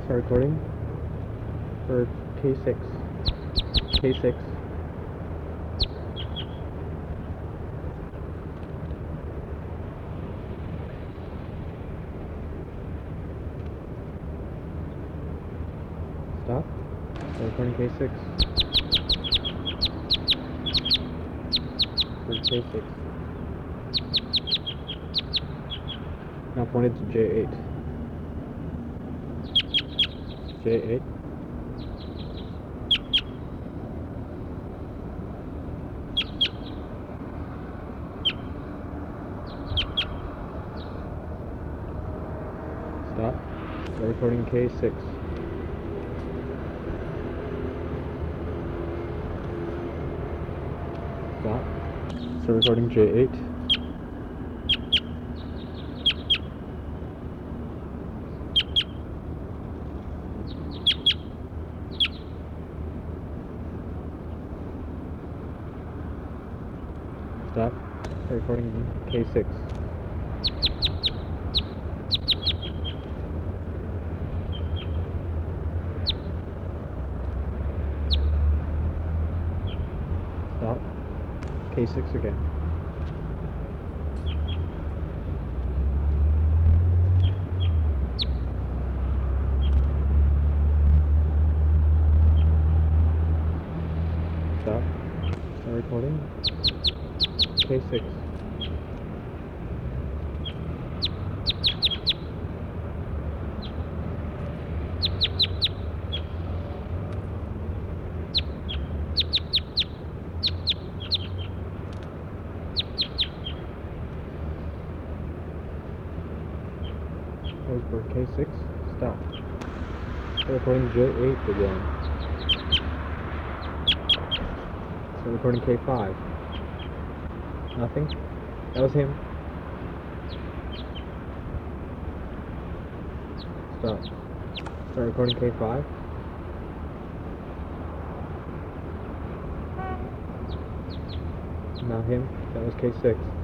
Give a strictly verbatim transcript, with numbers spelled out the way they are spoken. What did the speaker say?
Start recording for K six. K six. Stop. Start recording K six. For K six. Now pointed to J eight. J eight. Stop. Start recording K six. Stop. Start recording J eight. Stop. Start recording K six. Stop. K six again. Stop. Start recording K six. Hold for K six. Stop. Start recording J eight again. Start recording K five. Nothing? That was him. Stop. Start recording K five. Not him. That was K six.